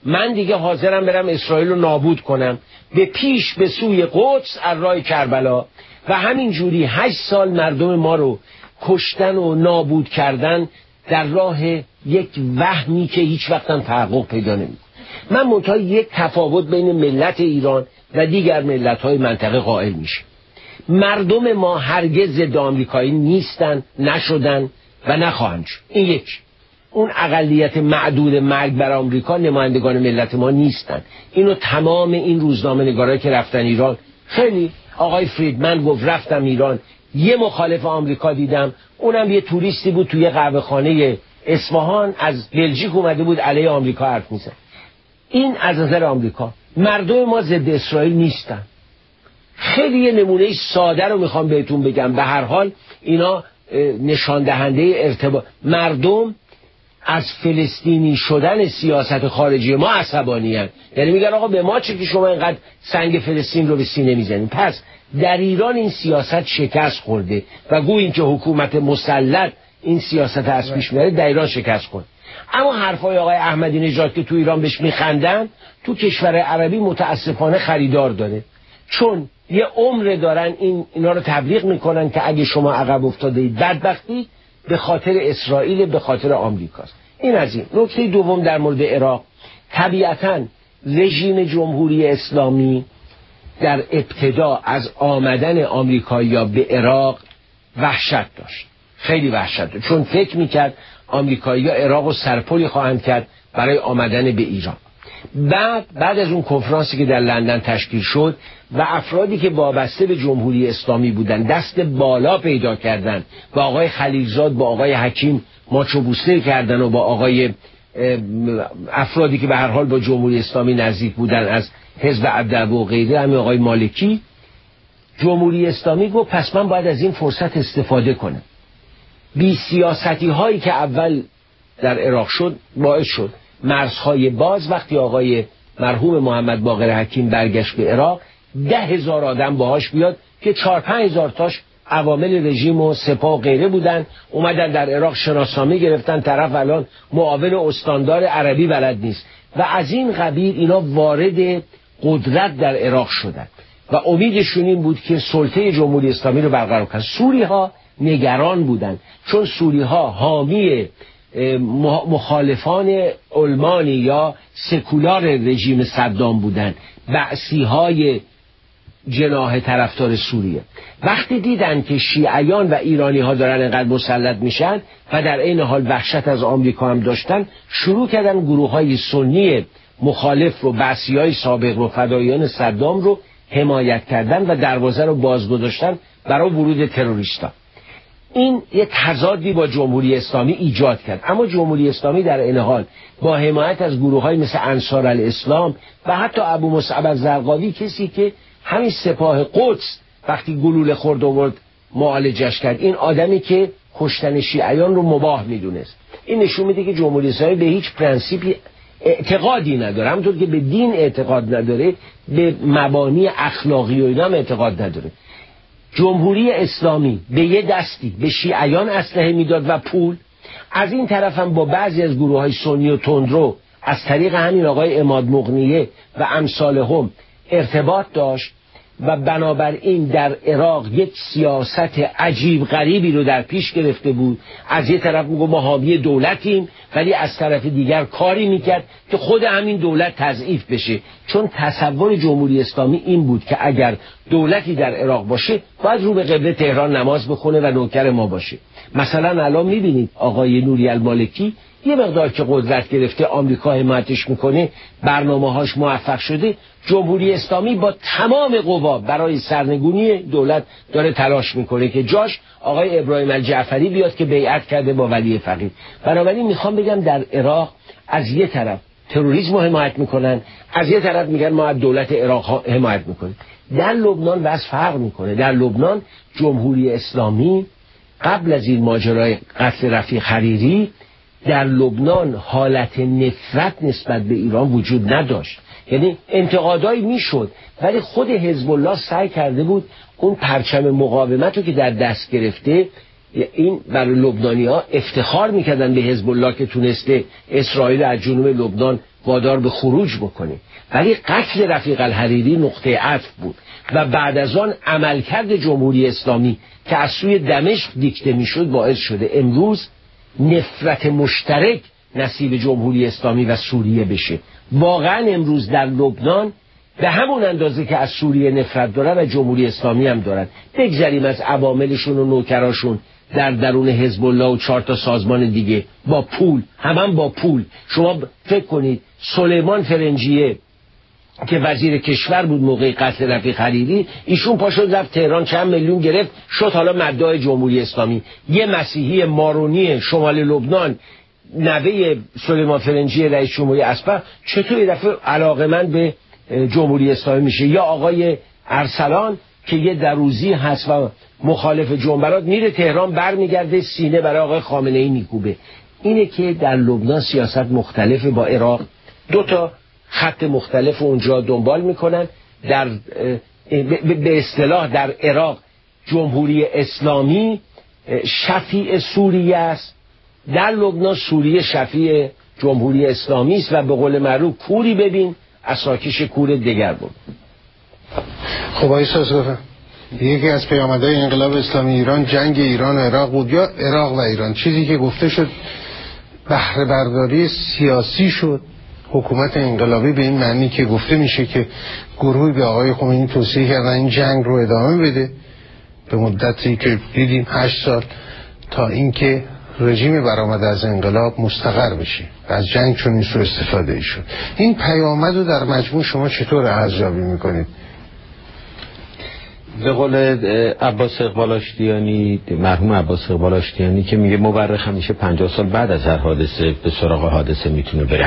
من دیگه حاضرم برم اسرائیل رو نابود کنم، به پیش به سوی قدس از راه کربلا. و همین جوری 8 سال مردم ما رو کشتن و نابود کردن در راه یک وهمی که هیچ وقت هم تحقق پیدا نمی‌کنه. من منتها یک تفاوت بین ملت ایران و دیگر ملت‌های منطقه قائل میشه. مردم ما هرگز ضد آمریکایی نیستن، نشدن و نخواهند شد. این یک. اون اقلیت معدود مرگ بر آمریکا نمایندگان ملت ما نیستن. اینو تمام این روزنامه‌نگارایی که رفتن ایران، خیلی آقای فریدمن گفت رفتم ایران یه مخالف آمریکا دیدم، اونم یه توریستی بود توی قهوه‌خانه اصفهان از بلژیک اومده بود علیه آمریکا حرف میزد. این از نظر آمریکا. مردم ما ضد اسرائیل نیستن. خیلی یه نمونه ساده رو میخوام بهتون بگم. به هر حال اینا نشان دهنده ارتباط. مردم از فلسطینی شدن سیاست خارجی ما عصبانی هستند. یعنی میگن آقا به ما چه که شما اینقدر سنگ فلسطین رو به سینه میزنید. پس در ایران این سیاست شکست خورده و گویا اینکه حکومت مسلط این سیاست از پیش میبره، در ایران شکست خورد. اما حرفای آقای احمدی نژاد که تو ایران بهش میخندن، تو کشور عربی متاسفانه خریدار داره. چون یه عمر دارن اینا رو تبلیغ میکنن که اگه شما عقب افتادید بدبختی به خاطر اسرائیل، به خاطر آمریکاست. این از این. نکته دوم در مورد عراق، طبیعتاً رژیم جمهوری اسلامی در ابتدا از آمدن آمریکایی‌ها به عراق وحشت داشت، خیلی وحشت داشت، چون فکر میکرد آمریکایی‌ها عراق رو سرپلی خواهند کرد برای آمدن به ایران. بعد از اون کنفرانسی که در لندن تشکیل شد و افرادی که وابسته به جمهوری اسلامی بودن دست بالا پیدا کردن، با آقای خلیلزاد، با آقای حکیم ماچو بوسته کردن و با آقای افرادی که به هر حال با جمهوری اسلامی نزدیک بودن از حزب عبدالله و غیره، همین آقای مالکی، جمهوری اسلامی گفت پس من باید از این فرصت استفاده کنم. بی سیاستی هایی که اول در عراق شد باعث شد مرزهای باز. وقتی آقای مرحوم محمد باقر حکیم برگشت به عراق، 10,000 آدم باهاش بیاد که 4-5 تاش عوامل رژیم و سپاه و غیره بودن، اومدن در عراق شناسنامه گرفتن. طرف الان معاون استاندار عربی بلد نیست و از این قبیل اینا وارد قدرت در عراق شدن و امیدشون این بود که سلطه جمهوری اسلامی رو برقرار کنن. سوری‌ها نگران بودن، چون سوری‌ها حامی مخالفان علمانی یا سکولار رژیم صدام بودن، بعثی‌های جناح طرفدار سوریه. وقتی دیدن که شیعیان و ایرانی ها دارن اینقدر مسلط میشن و در این حال وحشت از آمریکا هم داشتن، شروع کردن گروه های سنی مخالف رو، بعثی‌های سابق رو، فداییان صدام رو حمایت کردن و دروازه رو باز گذاشتن برای ورود تروریستا. این یه تضادی با جمهوری اسلامی ایجاد کرد. اما جمهوری اسلامی در این حال با حمایت از گروه‌های مثل انصار الاسلام و حتی ابو مصعب الزرقاوی، کسی که همین سپاه قدس وقتی گلوله خورد آورد معالجش کرد، این آدمی که کشتن شیعیان رو مباح میدونست، این نشون میده که جمهوری اسلامی به هیچ پرنسیپی اعتقادی نداره. همونطور که به دین اعتقاد نداره، به مبانی اخلاقی و اینا هم اعتقاد نداره. جمهوری اسلامی به یه دستی به شیعیان اسلحه میداد و پول، از این طرف هم با بعضی از گروه‌های سنی و تندرو از طریق همین آقای عماد مغنیه و امثالهم ارتباط داشت و بنابراین در عراق یک سیاست عجیب غریبی رو در پیش گرفته بود. از یه طرف میگه ما حامی دولتیم، ولی از طرف دیگر کاری میکرد که خود همین دولت تضعیف بشه، چون تصور جمهوری اسلامی این بود که اگر دولتی در عراق باشه باید رو به قبله تهران نماز بخونه و نوکر ما باشه. مثلا الان میبینید آقای نوری المالکی یه مقدار که قدرت گرفته، آمریکا حمایتش میکنه، برنامه‌هاش موفق شده، جمهوری اسلامی با تمام قوا برای سرنگونی دولت داره تلاش میکنه که جاش آقای ابراهیم الجعفری بیاد که بیعت کرده با ولی فقیه. بنابراین میخوام بگم در عراق از یه طرف تروریسم رو حمایت میکنن، از یه طرف میگن ما از دولت عراق حمایت میکنیم. در لبنان بس فرق میکنه. در لبنان جمهوری اسلامی قبل از این ماجرای قتل رفیق حریری در لبنان حالت نفرت نسبت به ایران وجود نداشت. یعنی انتقادایی میشد، ولی خود حزب الله سعی کرده بود اون پرچم مقاومت رو که در دست گرفته، این برای لبنانی‌ها افتخار میکردن به حزب الله که تونسته اسرائیل از جنوب لبنان وادار به خروج بکنیم. ولی قتل رفیق الحریری نقطه عطف بود و بعد از آن عملکرد جمهوری اسلامی که از سوی دمشق دیکته میشد باعث شده امروز نفرت مشترک نصیب جمهوری اسلامی و سوریه بشه. واقعا امروز در لبنان به همون اندازه که از سوریه نفرت دارن و جمهوری اسلامی هم دارن، بگذریم از عواملشون و نوکراشون در درون حزب الله و 4 تا سازمان دیگه با پول، هم با پول. شما فکر کنید سلیمان فرنجیه که وزیر کشور بود موقع قتل رفیق حریری، ایشون پاشد رفت تهران چند میلیون گرفت، شد حالا مدعی جمهوری اسلامی. یه مسیحی مارونی شمال لبنان نوه سلیمان فرنجی رئیس جمهوری اسبق چطور یه دفعه علاقه‌مند به جمهوری اسلامی میشه؟ یا آقای ارسلان که یه دروزی هست و مخالف جنبرات میره تهران برمیگرده سینه برای آقای خامنه‌ای میکوبه. اینه که در لبنان سیاست مختلفه با عراق، 2 تا خط مختلف اونجا دنبال میکنن. در به اصطلاح در عراق جمهوری اسلامی شفیع سوریه است، در لبنان سوریه شفیع جمهوری اسلامی است و به قول معروف کوری ببین اساکش کور دیگر بود. خب آقای سازگار، یکی از پیامدهای انقلاب اسلامی ایران جنگ ایران و عراق بود یا عراق و ایران، چیزی که گفته شد بهره برداری سیاسی شد حکومت انقلابی، به این معنی که گفته میشه که گروهی به آقای خمینی توصیه کردن این جنگ رو ادامه بده به مدتی که دیدیم 8 سال تا اینکه رژیم برآمده از انقلاب مستقر بشه. از جنگ چون این سو استفاده شد. این پیامد رو در مجموع شما چطور ارزیابی میکنید؟ به قول عباس اقبال آشتیانی، مرحوم عباس اقبال آشتیانی که میگه مورخ همیشه 50 سال بعد از هر حادثه به سراغ حادثه میتونه بره.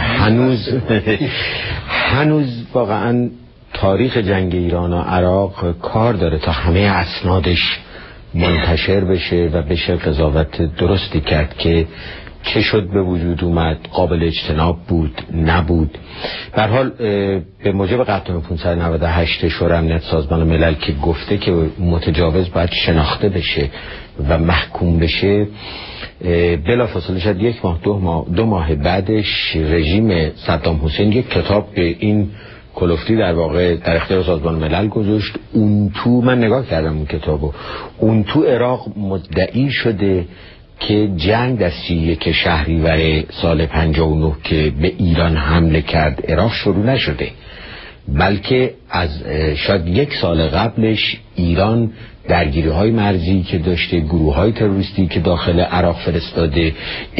هنوز واقعا تاریخ جنگ ایران و عراق کار داره تا همه اسنادش منتشر بشه و بشه قضاوت درستی کرد که چه شد به وجود اومد، قابل اجتناب بود نبود. به هر حال به موجب قطعنامه 598 شورای امنیت سازمان ملل که گفته که متجاوز باید شناخته بشه و محکوم بشه، بلافاصله شد 1 ماه 2 ماه بعدش رژیم صدام حسین یک کتاب به این کلفتی در واقع در اختیار سازمان ملل گذاشت. اون تو من نگاه کردم اون کتابو، اون تو عراق مدعی شده که جنگ در 31 شهریور سال 59 که به ایران حمله کرد عراق شروع نشده، بلکه از شاید 1 سال قبلش ایران درگیری‌های مرزی که داشته، گروه‌های تروریستی که داخل عراق فرستاده،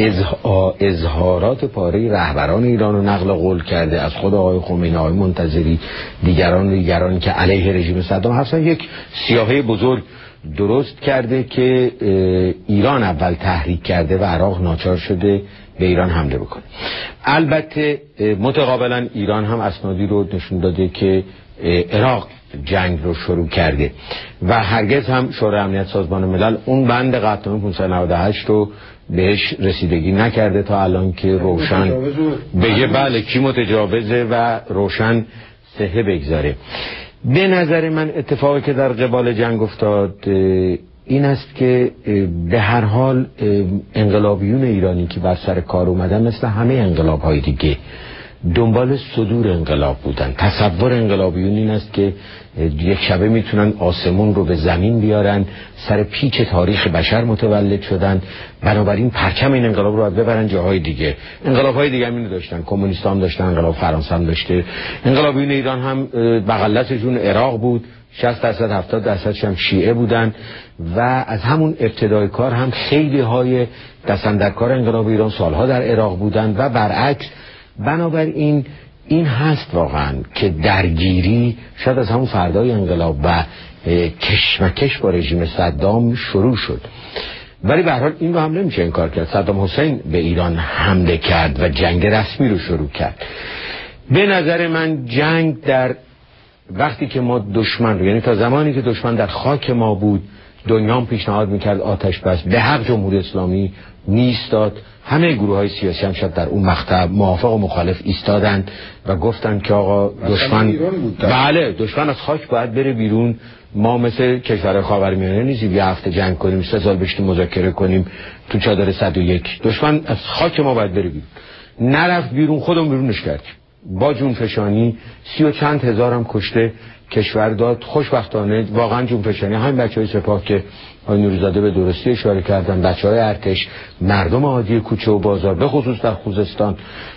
اظهارات پاره رهبران ایران رو نقل قول کرده، از خود آقای خمینی، آقای منتظری، دیگران که علیه رژیم صدام هستن. یک سیاهه بزرگ درست کرده که ایران اول تحریک کرده و عراق ناچار شده به ایران حمله بکنه. البته متقابلا ایران هم اسنادی رو نشون داده که عراق جنگ رو شروع کرده و هرگز هم شورای امنیت سازمان ملل اون بند قطعنامه 598 رو بهش رسیدگی نکرده تا الان که روشن بگه بله کی متجاوزه و روشن صحه بگذاره. به نظر من اتفاقی که در قبال جنگ افتاد این است که به هر حال انقلابیون ایرانی که بر سر کار اومدن مثل همه انقلاب‌های دیگه دنبال صدور انقلاب بودن. تصور انقلابیون این است که یک شبه میتونن آسمون رو به زمین بیارن، سر پیچ تاریخ بشر متولد شدن، بنابراین پرچم این انقلاب رو ببرن جاهای دیگه. انقلاب‌های دیگه هم اینو داشتن، کمونیست هم داشتن، انقلاب فرانسه هم داشته، انقلابیون ایران هم بغلتشون عراق بود، 60% 70% هم شیعه بودن و از همون ابتدای کار هم خیلی های دست‌اندرکار انقلاب ایران سالها در عراق بودن و برعکس. بنابراین این هست واقعا که درگیری شاید از همون فردای انقلاب و کشمکش با رژیم صدام شروع شد، ولی به هر حال این رو هم نمیشه انکار کرد. صدام حسین به ایران حمله کرد و جنگ رسمی رو شروع کرد. به نظر من جنگ در وقتی که ما دشمن رو، یعنی تا زمانی که دشمن در خاک ما بود، دنیا هم پیشنهاد میکرد آتش بس، به حق جمهوری اسلامی نیستاد. همه گروه‌های سیاسی هم شد در اون مقطع موافق و مخالف ایستادند و گفتن که آقا دشمن بله دشمن از خاک باید بره بیرون. ما مثل کشورهای خاورمیانه نیستیم یه هفته جنگ کنیم 3 سال بشینیم مذاکره کنیم تو چادر 101. دشمن از خاک ما باید بره بیرون. نرفت بیرون، خودمون بیرونش کردیم. با جونفشانی 30 و چند هزار هم کشته کشور داد. خوشبختانه واقعا جونفشانی همین بچهای سپاه که آقای نوری‌زاده به درستی اشاره کردن، بچهای ارتش، مردم عادی کوچه و بازار به خصوص در خوزستان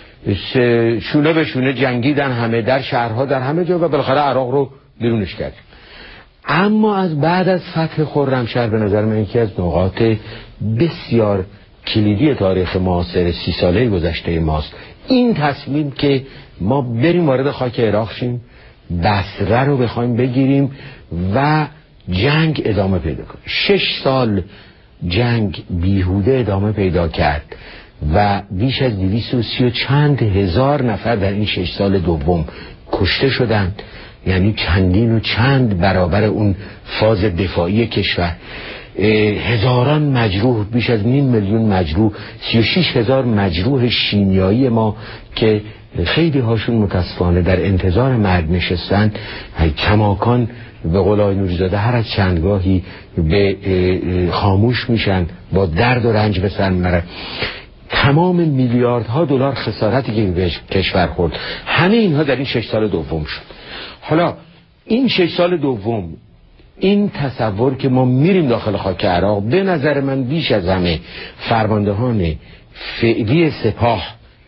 شونه به شونه جنگیدن، همه در شهرها در همه جا، و بالاخره عراق رو بیرونش کردیم. اما از بعد از فتح خرمشهر به نظر من یکی از نقاط بسیار کلیدی تاریخ معاصر 30 ساله گذشته ماست این تصمیم که ما بریم وارد خاک عراق شیم، بصره رو بخوایم بگیریم و جنگ ادامه پیدا کنه. 6 سال جنگ بیهوده ادامه پیدا کرد و بیش از 230 و چند هزار نفر در این 6 سال دوم کشته شدند، یعنی چندین و چند برابر اون فاز دفاعی کشور. هزاران مجروح، بیش از 500,000 مجروح، 36,000 مجروح شیمیایی ما که خیلی هاشون متاسفانه در انتظار مرگ نشستن. کماکان به قول آقای نوری‌زاده هر از چندگاهی به خاموش میشن، با درد و رنج به سر میبرن. تمام میلیاردها دلار خسارتی که به کشور خورد، همه اینها در این 6 سال دوم شد. حالا این 6 سال دوم، این تصور که ما میریم داخل خاک عراق، به نظر من بیش از همه فرماندهان فعلی سپاه،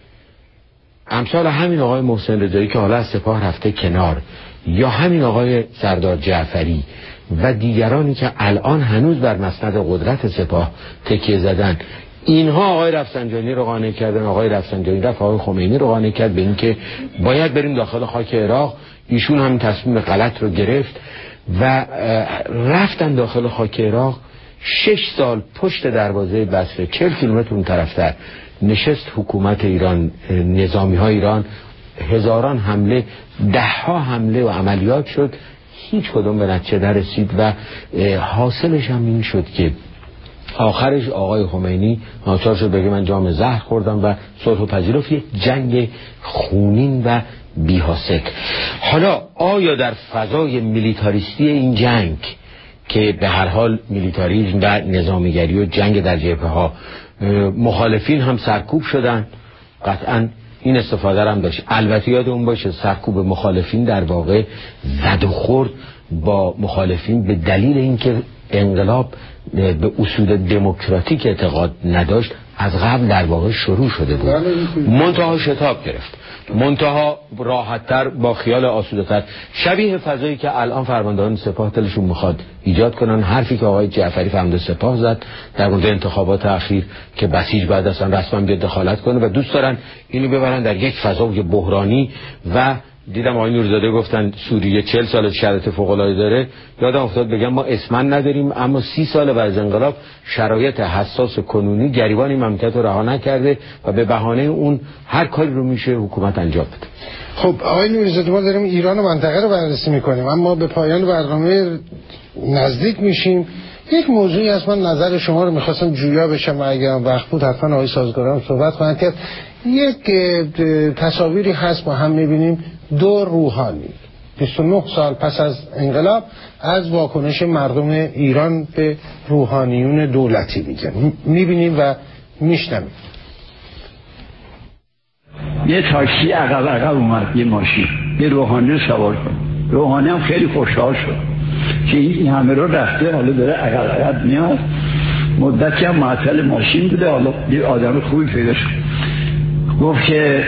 امثال همین آقای محسن رضایی که حالا از سپاه رفته کنار، یا همین آقای سردار جعفری و دیگرانی که الان هنوز بر مسند قدرت سپاه تکیه زدن، اینها آقای رفسنجانی رو قانع کردن. آقای رفسنجانی رفت آقای خمینی رو قانع کرد به اینکه باید بریم داخل خاک عراق. ایشون هم تصمیم غلط رو گرفت و رفتن داخل خاک عراق. 6 سال پشت دروازه بصره، 40 کیلومتر اون طرفتر نشست حکومت ایران، نظامی های ایران، هزاران حمله، 10 ها حمله و عملیات شد، هیچ کدوم به نتیجه نرسید و حاصلش هم این شد که آخرش آقای خمینی ناچار شد بگه من جام زهر خوردم و صلح پذیرفت. یک جنگ خونین و بی‌حاصل. حالا آیا در فضای میلیتاریستی این جنگ که به هر حال میلیتاریسم و نظامیگری و جنگ در جبهه ها مخالفین هم سرکوب شدن؟ قطعا این استفاده هم داشت. البته یادمون باشه سرکوب مخالفین در واقع زد و خورد با مخالفین به دلیل اینکه انقلاب به اصول دموکراتیک اعتقاد نداشت، از قبل در واقع شروع شده بود، منتها شتاب گرفت، منتها راحت‌تر با خیال آسوده‌تر، شبیه فضایی که الان فرماندهان سپاه دلشون میخواد ایجاد کنن. حرفی که آقای جعفری فرمانده سپاه زد در مورد انتخابات اخیر که بسیج بعد اصلا رسما بیاد دخالت کنه و دوست دارن اینو ببرن در یک فضای بحرانی. و دیدم آقای نوری‌زاده گفتن سوریه 40 سال شرایط فوق‌العاده داره. یادم افتاد بگم ما اسمن نداریم، اما 30 سال بعد از انقلاب شرایط حساس کنونی گریبان این مملکت رو رها نکرده و به بهانه اون هر کاری رو میشه حکومت انجام بده. خب آقای نوری‌زاده، ما داریم ایران و منطقه رو بررسی میکنیم، اما به پایان برنامه نزدیک میشیم. یک موضوعی هست من نظر شما رو میخواستم جویا بشم و اگرم وقت بود حتما آقای سازگاران صحبت خواهند کرد. یک تصاویری هست ما هم میبینیم، دو روحانی 29 سال پس از انقلاب از واکنش مردم ایران به روحانیون دولتی میبینیم و میشنویم. یه تاکسی عقب اومد، یه ماشین، یه روحانی رو سوار کرد. روحانی هم خیلی خوشحال شد که این همه رو رفته، حالا داره عقب میاد. مدتی هم معطل ماشین بوده، حالا یه آدم خوبی پیدا شد، گفت که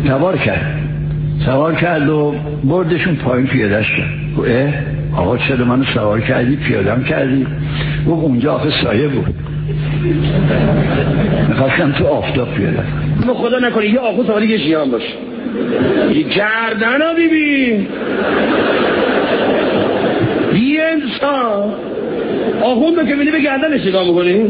سوار کرد و بردشون پایین پیاده‌اش کرد. گفت آقا چرا منو سوار کردی پیاده‌ام کردی؟ گفت اونجا آخه سایه بود، میخواستم تو آفتاب پیاده کنم. خدا نکنه یه آخو سواری یه شیام باشه، یه گردن ها بیبین یه انسان آخون رو که بینی به گردنش نگاه میکنی.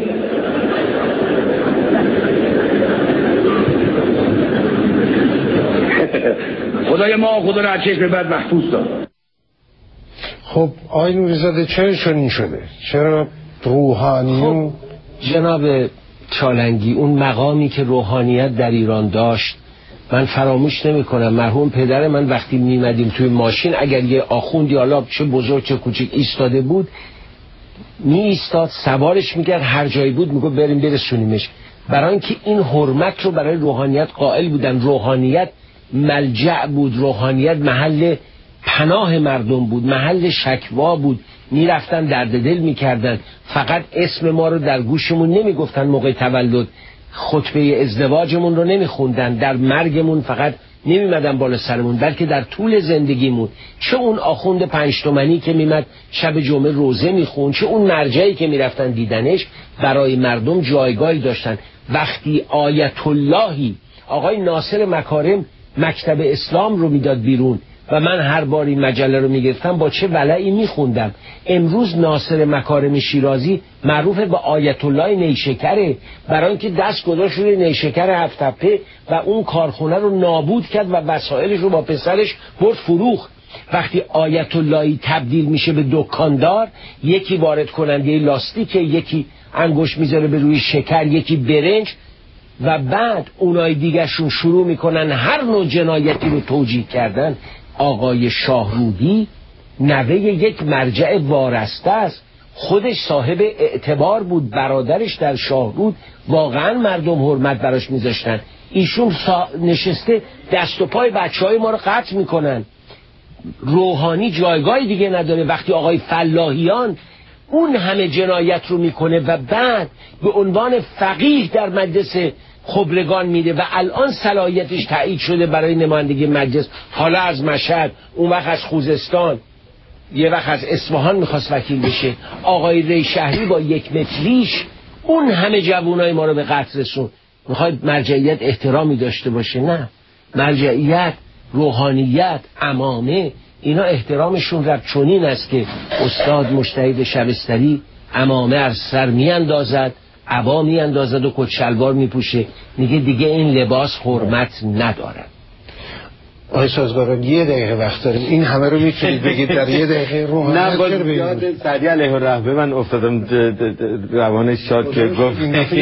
خدای ما خدا رو از چشم بد محفوظ دار. خب آقای نوری‌زاده چرا چنین شده؟ چرا روحانیون؟ جناب چالنگی، اون مقامی که روحانیت در ایران داشت من فراموش نمی کنم. مرحوم پدر من وقتی میمدیم توی ماشین، اگر یه آخوندی حالا چه بزرگ چه کوچک ایستاده بود، می ایستاد سوارش میکرد، هر جایی بود میگو بریم برسونیمش، برای اینکه این حرمت رو برای روحانیت قائل بودن. روحانیت ملجأ بود، روحانیت محل پناه مردم بود، محل شکوا بود. میرفتن درد دل میکردن. فقط اسم ما رو در گوشمون نمیگفتن موقع تولد، خطبه ازدواجمون رو نمیخوندن، در مرگمون فقط نمیمدن بالا سرمون، بلکه در طول زندگیمون. چه اون آخوند 5 تومنی که میمد شب جمعه روزه میخوند، چه اون مرجعی که میرفتن دیدنش، برای مردم جایگاهی داشتن. وقتی آیت اللهی آقای ناصر مکارم مکتب اسلام رو میداد بیرون و من هر باری مجله رو میگرفتم با چه ولعی میخوندم. امروز ناصر مکارم شیرازی معروف به آیت الله نیشکره، برای اینکه دست گذاشت روی نیشکر 7 تپه و اون کارخونه رو نابود کرد و وسایلش رو با پسرش برد فروخت. وقتی آیت اللهی تبدیل میشه به دکاندار، یکی وارد کننده لاستیک، یکی انگوش میذاره به روی شکر، یکی برنج، و بعد اونای دیگرشون شروع میکنن هر نوع جنایتی رو توجیه کردن. آقای شاهرودی نوه یک مرجع وارسته است، خودش صاحب اعتبار بود، برادرش در شاهرود واقعا مردم حرمت براش میذاشتن. ایشون نشسته دست و پای بچهای ما رو قطع میکنن. روحانی جایگاهی دیگه نداره. وقتی آقای فلاحیان اون همه جنایت رو میکنه و بعد به عنوان فقیه در مجلس خبرگان میده و الان صلاحیتش تایید شده برای نمایندگی مجلس، حالا از مشهد، اون وقت از خوزستان، یه وقت از اصفهان میخواست وکیل بشه. آقای ری شهری با 1 متریش اون همه جوانای ما رو به قتل رسون. میخواید مرجعیت احترامی داشته باشه؟ نه. مرجعیت، روحانیت، امامه، اینا احترامشون رب چنین است که استاد مجتهد شبستری امامه از سر میاندازد، عبا میاندازد و کت شلوار میپوشه، میگه دیگه این لباس حرمت نداره. آقای سازگاران 1 دقیقه وقت داریم، این همه رو میتونید بگید در 1 دقیقه؟ روحانیت نه، باز یاد سعدی علیه الرحمه من افتادم، روانش شاد که گفت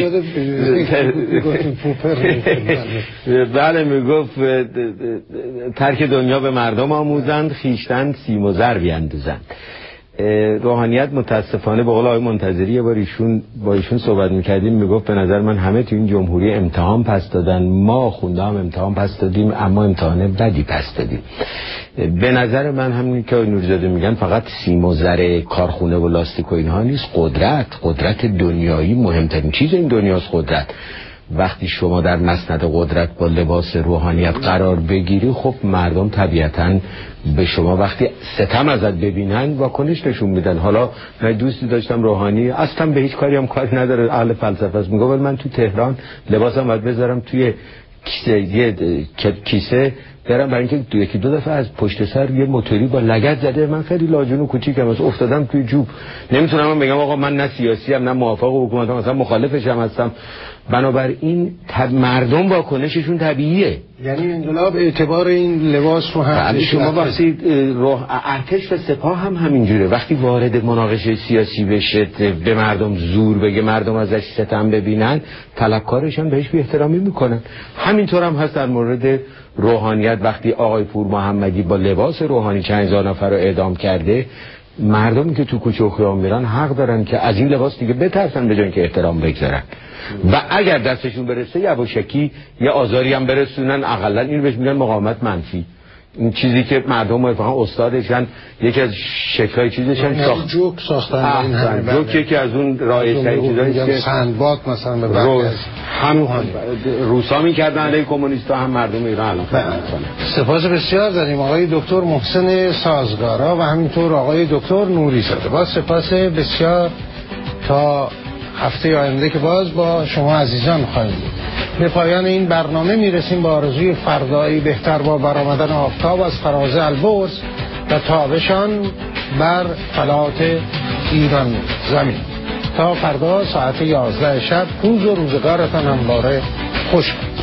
بله، میگفت ترک دنیا به مردم آموزند، خیشتن سیم و زر بیندوزند. روحانیت متاسفانه به قول آقای منتظری یه بار با ایشون صحبت میکردیم، میگفت به نظر من همه تو این جمهوری امتحان پس دادن، ما خونده هم امتحان پس دادیم، اما امتحان بدی پس دادیم. به نظر من همین که نوری‌زاده میگن فقط سیم و زر کارخونه و لاستیک و اینها نیست، قدرت دنیایی مهمترین چیز این دنیاست. قدرت وقتی شما در مسند قدرت با لباس روحانیت قرار بگیری، خب مردم طبیعتاً به شما وقتی ستم ازت ببینن واکنش نشون میدن. حالا من دوستی داشتم روحانی، اصلا به هیچ کاری هم کاری نداره، اهل فلسفه است، میگه من تو تهران لباسم باید بذارم توی کیسه برم، برای اینکه 1-2 دفعه از پشت سر یه موتوری با لگد زده، من خیلی لاجون و کوچیکم، افتادم توی جوب. نمیتونم من بگم آقا من نه سیاسی ام نه موافق حکومتم، مثلا مخالفش هم هستم. بنابراین مردم واکنششون طبیعیه. یعنی انقلاب اعتبار این لباس رو هم شما وقتی ارتش و سپاه هم همینجوره، وقتی وارد مناقشه سیاسی بشه به مردم زور بگه، مردم ازش ستم ببینن، طلبکارش هم بهش بی احترامی میکنن. همینطور هم هست در مورد روحانیت. وقتی آقای پور محمدی با لباس روحانی چند هزار نفر رو اعدام کرده، مردمی که تو کوچه و خیابون میرن حق دارن که از این لباس دیگه بترسن به جای اینکه احترام بگذارن، و اگر دستشون برسه یواشکی یه آزاری هم برسونن، اقلا این بهش میگن مقاومت منفی. این چیزی که مردم اتفاقا استادشن، یکی از شکل‌های چیزشن جوک ساختن. جوک یکی از اون رایج‌ترین چیزاییه که سندباد مثلا به هم روسا می‌کردن علیه کمونیست‌ها، هم مردم ایران الان می‌کنن. سپاس بسیار داریم آقای دکتر محسن سازگارا و همینطور آقای دکتر نوری‌زاده. با سپاس بسیار، تا هفته آینده که باز با شما عزیزان خواهیم بود. به پایان این برنامه میرسیم با آرزوی فردایی بهتر با برآمدن آفتاب از فراز البرز و تابشان بر فلات ایران زمین. تا فردا ساعت 11 شب روز و روزگارتان همواره خوش باد.